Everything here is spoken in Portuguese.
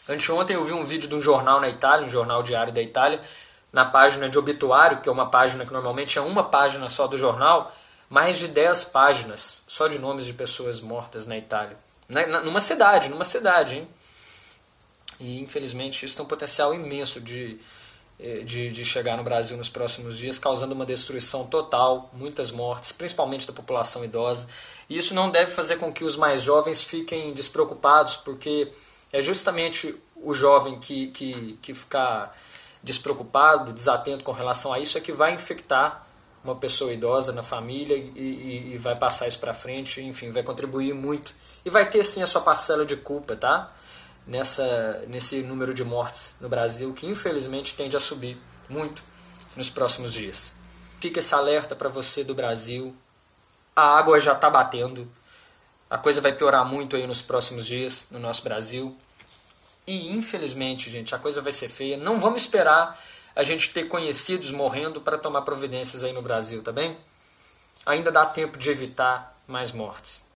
Anteontem eu vi um vídeo de um jornal na Itália, um jornal diário da Itália, na página de obituário, que é uma página que normalmente é uma página só do jornal, mais de 10 páginas só de nomes de pessoas mortas na Itália. Numa cidade, hein? E infelizmente isso tem um potencial imenso de chegar no Brasil nos próximos dias, causando uma destruição total, muitas mortes, principalmente da população idosa. E isso não deve fazer com que os mais jovens fiquem despreocupados, porque é justamente o jovem que ficar despreocupado, desatento com relação a isso, é que vai infectar uma pessoa idosa na família e vai passar isso para frente, enfim, vai contribuir muito. E vai ter sim a sua parcela de culpa, tá? Nesse número de mortes no Brasil, que infelizmente tende a subir muito nos próximos dias. Fica esse alerta para você do Brasil. A água já está batendo. A coisa vai piorar muito aí nos próximos dias no nosso Brasil. E infelizmente, gente, a coisa vai ser feia. Não vamos esperar a gente ter conhecidos morrendo para tomar providências aí no Brasil, tá bem? Ainda dá tempo de evitar mais mortes.